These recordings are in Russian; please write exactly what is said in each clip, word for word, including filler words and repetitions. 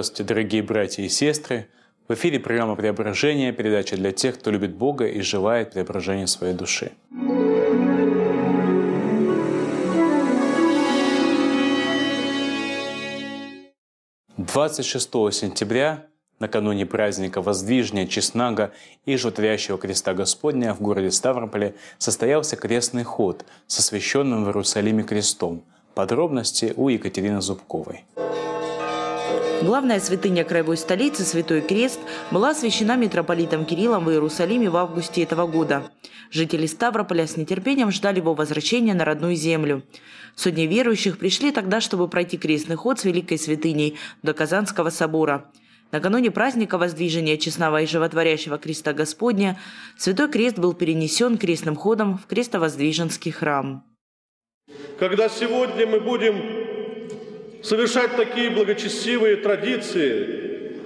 Здравствуйте, дорогие братья и сестры! В эфире программа «Преображение», передача для тех, кто любит Бога и желает преображения своей души. двадцать шестого сентября, накануне праздника Воздвижения Честнага и Животворящего Креста Господня в городе Ставрополе состоялся крестный ход с освященным в Иерусалиме крестом. Подробности у Екатерины Зубковой. Главная святыня краевой столицы, Святой Крест, была освящена митрополитом Кириллом в Иерусалиме в августе этого года. Жители Ставрополя с нетерпением ждали его возвращения на родную землю. Сотни верующих пришли тогда, чтобы пройти крестный ход с Великой Святыней до Казанского собора. Накануне праздника Воздвижения Честного и Животворящего Креста Господня Святой Крест был перенесен крестным ходом в Крестовоздвиженский храм. Когда сегодня мы будем совершать такие благочестивые традиции,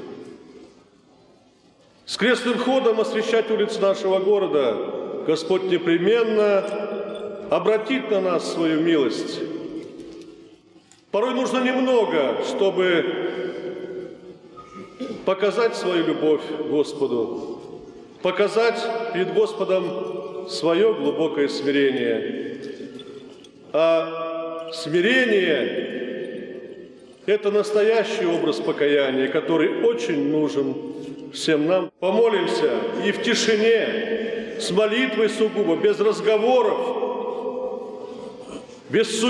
с крестным ходом освящать улицы нашего города, Господь непременно обратит на нас свою милость. Порой нужно немного, чтобы показать свою любовь к Господу, показать перед Господом свое глубокое смирение. А смирение – это настоящий образ покаяния, который очень нужен всем нам. Помолимся и в тишине, с молитвой сугубо, без разговоров, без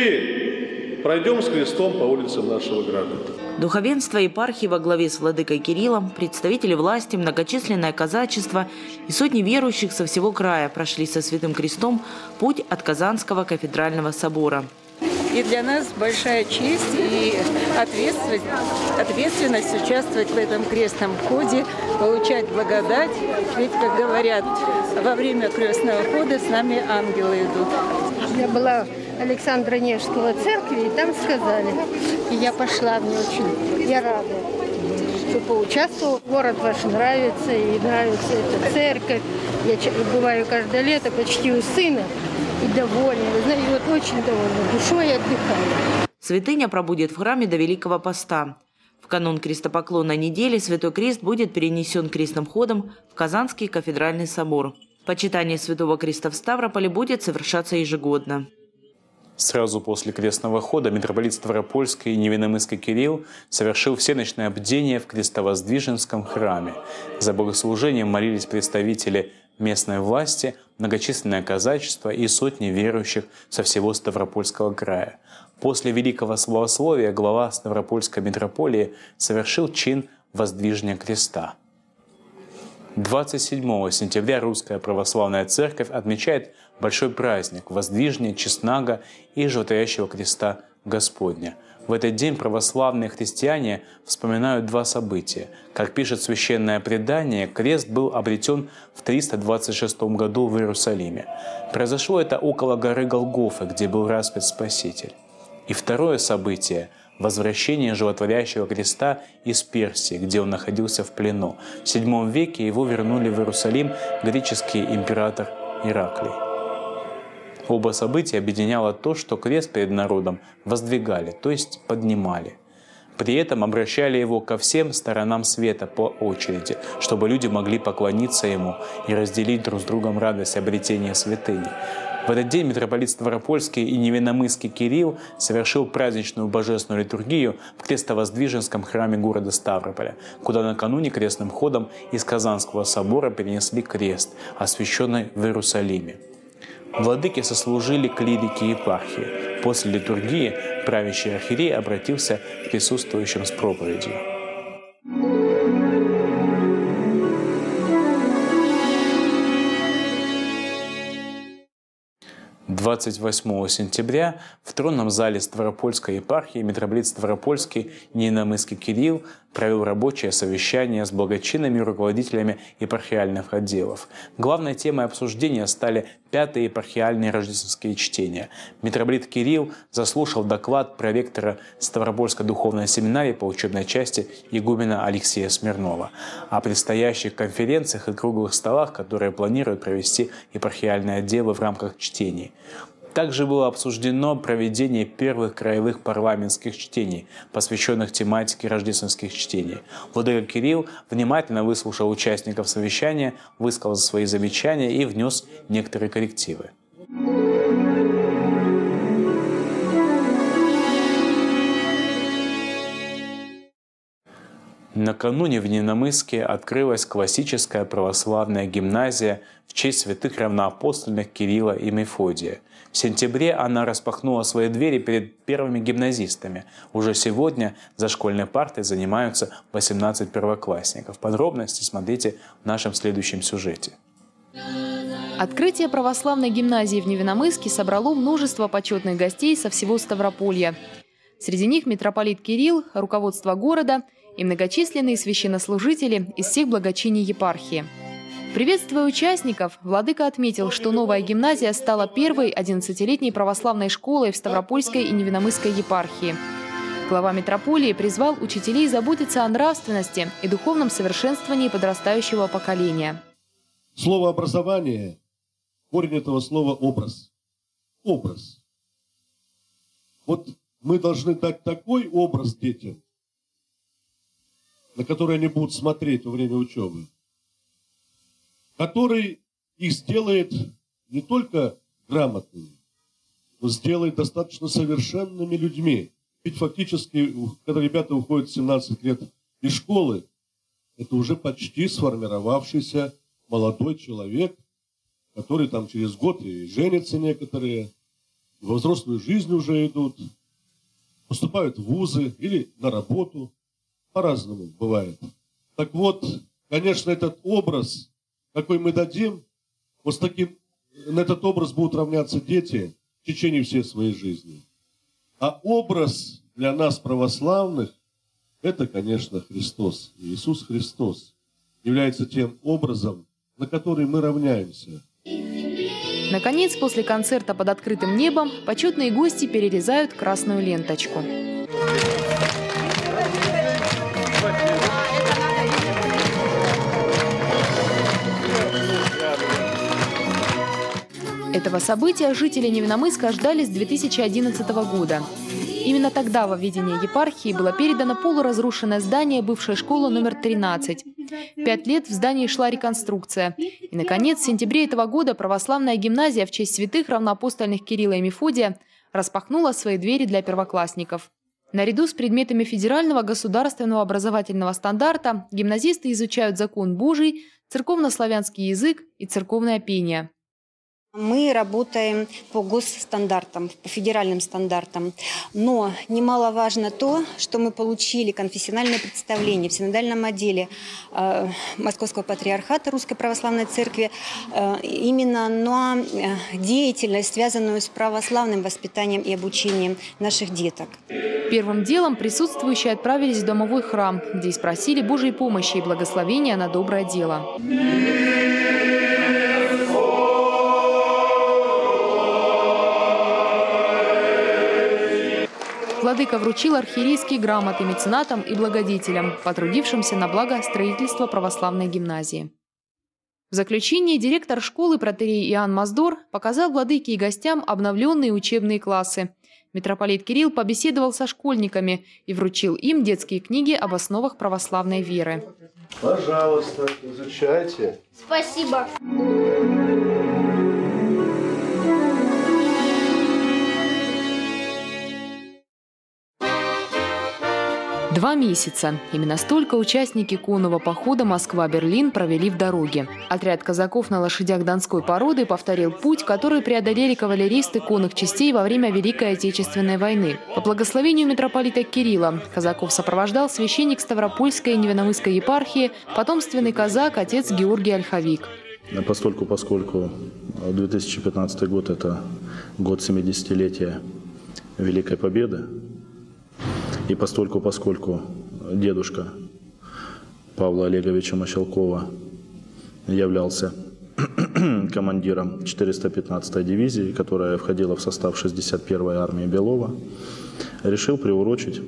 суеты пройдем с крестом по улицам нашего города. Духовенство епархии во главе с владыкой Кириллом, представители власти, многочисленное казачество и сотни верующих со всего края прошли со Святым Крестом путь от Казанского кафедрального собора. И для нас большая честь и ответственность, ответственность участвовать в этом крестном ходе, получать благодать. Ведь, как говорят, во время крестного хода с нами ангелы идут. Я была в Александро-Невского церкви, и там сказали. И я пошла, мне очень, я рада, что поучаствовала. Город ваш нравится, и нравится эта церковь. Я бываю каждое лето почти у сына. И довольна, вы знаете, вот очень довольна, душой отдыхаю. Святыня пробудет в храме до Великого Поста. В канун крестопоклонной недели Святой Крест будет перенесен крестным ходом в Казанский кафедральный собор. Почитание Святого Креста в Ставрополе будет совершаться ежегодно. Сразу после крестного хода митрополит Ставропольский и Невинномысский Кирилл совершил всеночное бдение в Крестовоздвиженском храме. За богослужением молились представители местной власти, многочисленное казачество и сотни верующих со всего Ставропольского края. После великого славословия глава Ставропольской митрополии совершил чин воздвижения креста. двадцать седьмого сентября Русская Православная Церковь отмечает большой праздник Воздвижения Честнага и Животворящего Креста Господня. В этот день православные христиане вспоминают два события. Как пишет священное предание, крест был обретен в триста двадцать шестом году в Иерусалиме. Произошло это около горы Голгофы, где был распят Спаситель. И второе событие – возвращение Животворящего Креста из Персии, где он находился в плену. В седьмом веке его вернули в Иерусалим греческий император Ираклий. Оба события объединяло то, что крест перед народом воздвигали, то есть поднимали. При этом обращали его ко всем сторонам света по очереди, чтобы люди могли поклониться ему и разделить друг с другом радость обретения святыни. В этот день митрополит Ставропольский и Невинномысский Кирилл совершил праздничную божественную литургию в Крестовоздвиженском храме города Ставрополя, куда накануне крестным ходом из Казанского собора перенесли крест, освященный в Иерусалиме. Владыки сослужили клирики епархии. После литургии правящий архиерей обратился к присутствующим с проповедью. двадцать восьмого сентября в тронном зале Ставропольской епархии митрополит Ставропольский и Невинномысский Кирилл провел рабочее совещание с благочинными руководителями епархиальных отделов. Главной темой обсуждения стали пятые епархиальные рождественские чтения. Митрополит Кирилл заслушал доклад проректора Ставропольской духовной семинарии по учебной части игумена Алексея Смирнова о предстоящих конференциях и круглых столах, которые планируют провести епархиальные отделы в рамках чтений. Также было обсуждено проведение первых краевых парламентских чтений, посвященных тематике рождественских чтений. Владыка Кирилл внимательно выслушал участников совещания, высказал свои замечания и внес некоторые коррективы. Накануне в Невиномысске открылась классическая православная гимназия в честь святых равноапостольных Кирилла и Мефодия. В сентябре она распахнула свои двери перед первыми гимназистами. Уже сегодня за школьной партой занимаются восемнадцать первоклассников. Подробности смотрите в нашем следующем сюжете. Открытие православной гимназии в Невиномысске собрало множество почетных гостей со всего Ставрополья. Среди них митрополит Кирилл, руководство города и многочисленные священнослужители из всех благочиний епархии. Приветствуя участников, владыка отметил, что новая гимназия стала первой одиннадцатилетней православной школой в Ставропольской и Невиномысской епархии. Глава митрополии призвал учителей заботиться о нравственности и духовном совершенствовании подрастающего поколения. Слово «образование», корень этого слова «образ». Образ. Вот мы должны дать такой образ детям, на который они будут смотреть во время учебы, который их сделает не только грамотными, но сделает достаточно совершенными людьми. Ведь фактически, когда ребята уходят в семнадцать лет из школы, это уже почти сформировавшийся молодой человек, который там через год и женятся некоторые, во взрослую жизнь уже идут, поступают в вузы или на работу. По-разному бывает. Так вот, конечно, этот образ, какой мы дадим, вот с таким, на этот образ будут равняться дети в течение всей своей жизни. А образ для нас, православных, это, конечно, Христос. Иисус Христос является тем образом, на который мы равняемся. Наконец, после концерта под открытым небом, почетные гости перерезают красную ленточку. Этого события жители Невиномысска ждали с две тысячи одиннадцатого года. Именно тогда во ведение епархии было передано полуразрушенное здание бывшей школы номер тринадцать. Пять лет в здании шла реконструкция. И, наконец, в сентябре этого года православная гимназия в честь святых равноапостольных Кирилла и Мефодия распахнула свои двери для первоклассников. Наряду с предметами федерального государственного образовательного стандарта гимназисты изучают закон Божий, церковно-славянский язык и церковное пение. Мы работаем по госстандартам, по федеральным стандартам. Но немаловажно то, что мы получили конфессиональное представление в синодальном отделе э, Московского патриархата Русской Православной Церкви э, именно на деятельность, связанную с православным воспитанием и обучением наших деток. Первым делом присутствующие отправились в домовой храм, где спросили Божьей помощи и благословения на доброе дело. Владыка вручил архиерейские грамоты меценатам и благодетелям, потрудившимся на благо строительства православной гимназии. В заключение директор школы протоиерей Иоанн Маздор показал владыке и гостям обновленные учебные классы. Митрополит Кирилл побеседовал со школьниками и вручил им детские книги об основах православной веры. Пожалуйста, изучайте. Спасибо. Два месяца. Именно столько участники конного похода Москва-Берлин провели в дороге. Отряд казаков на лошадях донской породы повторил путь, который преодолели кавалеристы конных частей во время Великой Отечественной войны. По благословению митрополита Кирилла казаков сопровождал священник Ставропольской и Невиномысской епархии, потомственный казак, отец Георгий Ольховик. Постольку, поскольку две тысячи пятнадцатый год – это год семидесятилетия Великой Победы, и постольку, поскольку дедушка Павла Олеговича Мощелкова являлся командиром четыреста пятнадцатой дивизии, которая входила в состав шестьдесят первой армии Белова, решил приурочить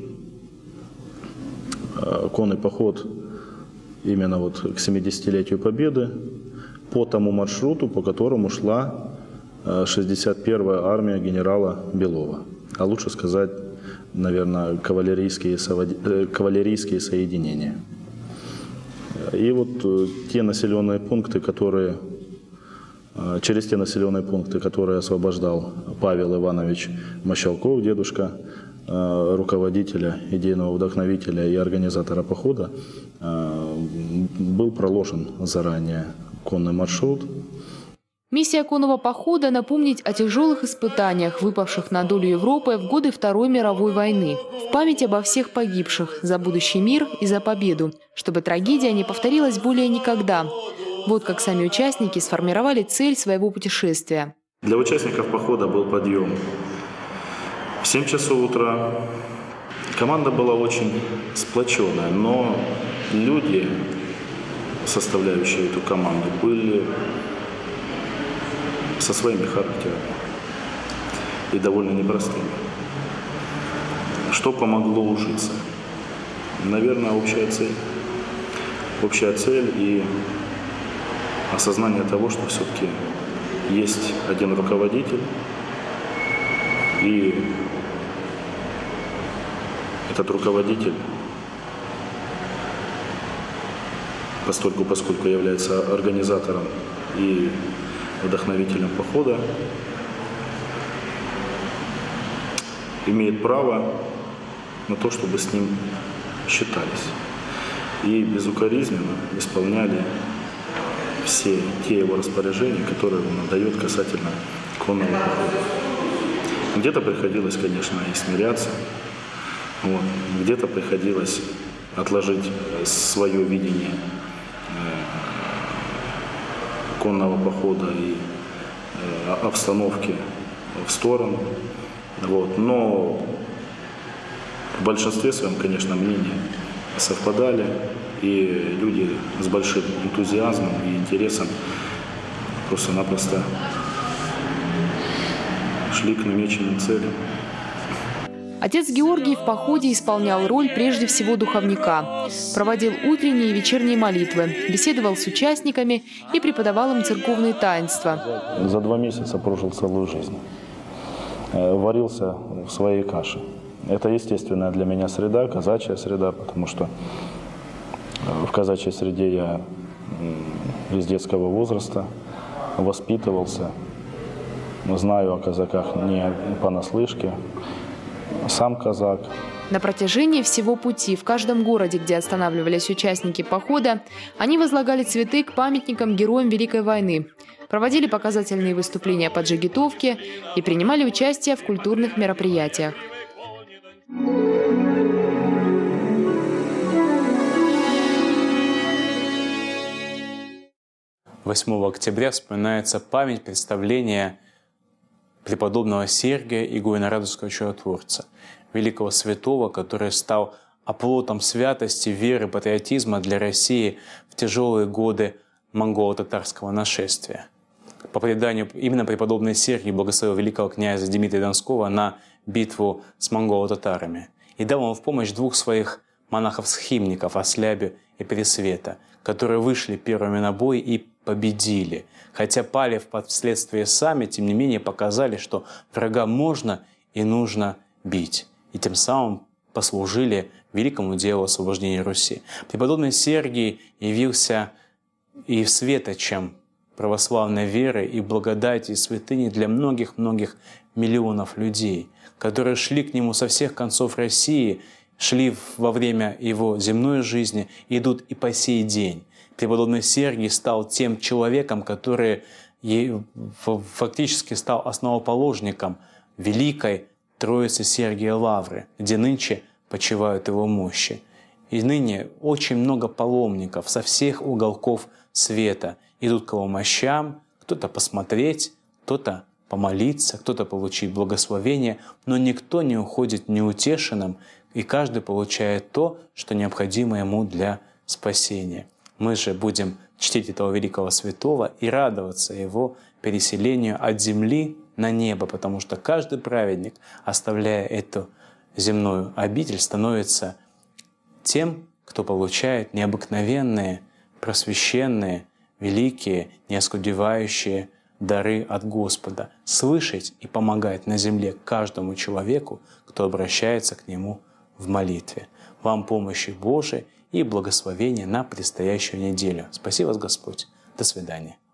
конный поход именно вот к семидесятилетию Победы по тому маршруту, по которому шла шестьдесят первая армия генерала Белова. А лучше сказать, наверное, кавалерийские, кавалерийские соединения. И вот те населенные пункты, которые, через те населенные пункты, которые освобождал Павел Иванович Мощалков, дедушка руководителя, идейного вдохновителя и организатора похода, был проложен заранее конный маршрут. Миссия конного похода – напомнить о тяжелых испытаниях, выпавших на долю Европы в годы Второй мировой войны. В память обо всех погибших, за будущий мир и за победу, чтобы трагедия не повторилась более никогда. Вот как сами участники сформировали цель своего путешествия. Для участников похода был подъем в семь часов утра. Команда была очень сплоченная, но люди, составляющие эту команду, были со своими характерами и довольно непростыми. Что помогло ужиться? Наверное, общая цель. Общая цель и осознание того, что все-таки есть один руководитель, и этот руководитель, постольку, поскольку является организатором и вдохновителем похода, имеет право на то, чтобы с ним считались. И безукоризненно исполняли все те его распоряжения, которые он отдает касательно конного похода. Где-то приходилось, конечно, и смиряться, вот. Где-то приходилось отложить свое видение конного похода и э, обстановки в сторону. Вот. Но в большинстве своем, конечно, мнения совпадали, и люди с большим энтузиазмом и интересом просто-напросто шли к намеченным целям. Отец Георгий в походе исполнял роль прежде всего духовника. Проводил утренние и вечерние молитвы, беседовал с участниками и преподавал им церковные таинства. За два месяца прожил целую жизнь. Варился в своей каше. Это естественная для меня среда, казачья среда, потому что в казачьей среде я из детского возраста воспитывался. Знаю о казаках не понаслышке. Сам казак. На протяжении всего пути в каждом городе, где останавливались участники похода, они возлагали цветы к памятникам героям Великой войны, проводили показательные выступления по джигитовке и принимали участие в культурных мероприятиях. восьмого октября вспоминается память представления преподобного Сергия Игуина-Радонежского чудотворца, великого святого, который стал оплотом святости, веры, патриотизма для России в тяжелые годы монголо-татарского нашествия. По преданию, именно преподобный Сергий благословил великого князя Дмитрия Донского на битву с монголо-татарами и дал ему в помощь двух своих монахов-схимников Ослябю и Пересвета, которые вышли первыми на бой и победили. Хотя пали впоследствии сами, тем не менее показали, что врага можно и нужно бить. И тем самым послужили великому делу освобождения Руси. Преподобный Сергий явился и светочем православной веры и благодати и святыни для многих-многих миллионов людей, которые шли к нему со всех концов России, шли во время его земной жизни, идут и по сей день. Преподобный Сергий стал тем человеком, который фактически стал основоположником Великой Троицы Сергия Лавры, где нынче почивают его мощи. И ныне очень много паломников со всех уголков света идут к его мощам, кто-то посмотреть, кто-то помолиться, кто-то получить благословение, но никто не уходит неутешенным, и каждый получает то, что необходимо ему для спасения. Мы же будем чтить этого великого святого и радоваться его переселению от земли на небо, потому что каждый праведник, оставляя эту земную обитель, становится тем, кто получает необыкновенные, просвященные, великие, неоскудевающие дары от Господа, слышать и помогать на земле каждому человеку, кто обращается к Нему в молитве. Вам помощи Божией и благословения на предстоящую неделю. Спаси вас Господь. До свидания.